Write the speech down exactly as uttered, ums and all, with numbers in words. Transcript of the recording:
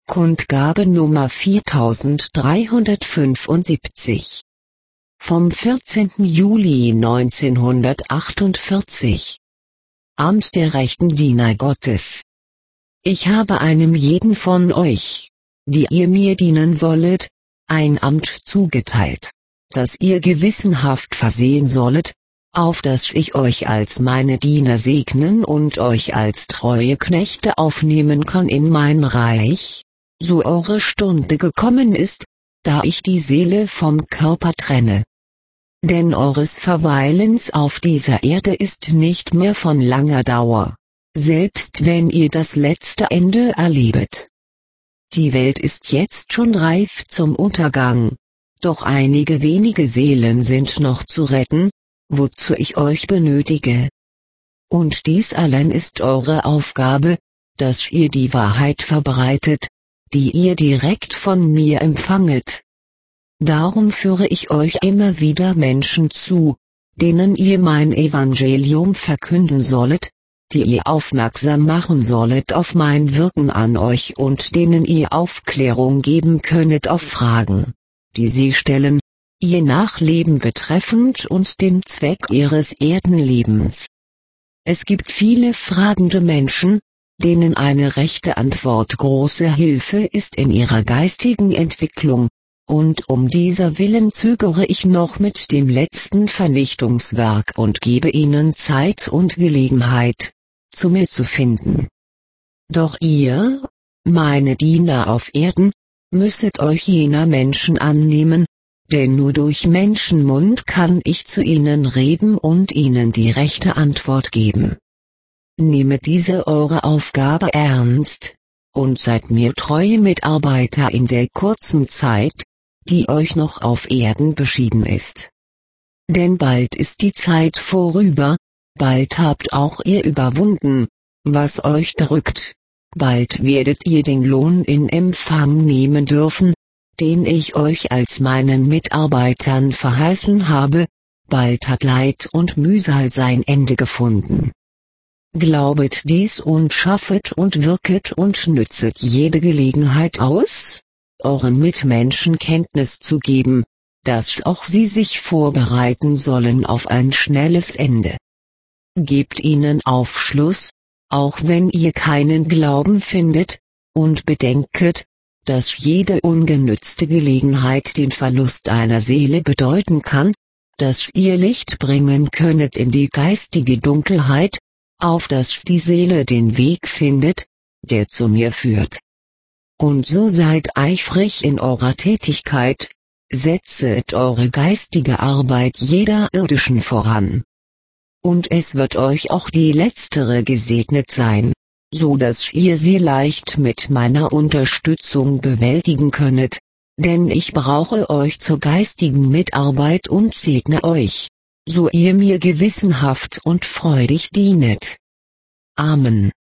Kundgabe Nummer viertausenddreihundertfünfundsiebzig. Vom vierzehnten Juli neunzehnhundertachtundvierzig. Amt der rechten Diener Gottes. Ich habe einem jeden von euch, die ihr mir dienen wollet, ein Amt zugeteilt, das ihr gewissenhaft versehen sollet, auf dass ich euch als meine Diener segnen und euch als treue Knechte aufnehmen kann in mein Reich, so eure Stunde gekommen ist, da ich die Seele vom Körper trenne. Denn eures Verweilens auf dieser Erde ist nicht mehr von langer Dauer, selbst wenn ihr das letzte Ende erlebet. Die Welt ist jetzt schon reif zum Untergang, doch einige wenige Seelen sind noch zu retten, wozu ich euch benötige. Und dies allein ist eure Aufgabe, dass ihr die Wahrheit verbreitet, die ihr direkt von mir empfanget. Darum führe ich euch immer wieder Menschen zu, denen ihr mein Evangelium verkünden sollet, die ihr aufmerksam machen sollet auf mein Wirken an euch und denen ihr Aufklärung geben könnet auf Fragen, die sie stellen, ihr Nachleben betreffend und den Zweck ihres Erdenlebens. Es gibt viele fragende Menschen, denen eine rechte Antwort große Hilfe ist in ihrer geistigen Entwicklung, und um dieser Willen zögere ich noch mit dem letzten Vernichtungswerk und gebe ihnen Zeit und Gelegenheit, zu mir zu finden. Doch ihr, meine Diener auf Erden, müsset euch jener Menschen annehmen, denn nur durch Menschenmund kann ich zu ihnen reden und ihnen die rechte Antwort geben. Nehmet diese eure Aufgabe ernst, und seid mir treue Mitarbeiter in der kurzen Zeit, die euch noch auf Erden beschieden ist. Denn bald ist die Zeit vorüber, bald habt auch ihr überwunden, was euch drückt, bald werdet ihr den Lohn in Empfang nehmen dürfen, den ich euch als meinen Mitarbeitern verheißen habe, bald hat Leid und Mühsal sein Ende gefunden. Glaubet dies und schaffet und wirket und nützet jede Gelegenheit aus, euren Mitmenschen Kenntnis zu geben, dass auch sie sich vorbereiten sollen auf ein schnelles Ende. Gebt ihnen Aufschluss, auch wenn ihr keinen Glauben findet, und bedenket, dass jede ungenützte Gelegenheit den Verlust einer Seele bedeuten kann, dass ihr Licht bringen könnet in die geistige Dunkelheit, auf dass die Seele den Weg findet, der zu mir führt. Und so seid eifrig in eurer Tätigkeit, setzet eure geistige Arbeit jeder irdischen voran. Und es wird euch auch die letztere gesegnet sein, so dass ihr sie leicht mit meiner Unterstützung bewältigen könnet, denn ich brauche euch zur geistigen Mitarbeit und segne euch, so ihr mir gewissenhaft und freudig dienet. Amen.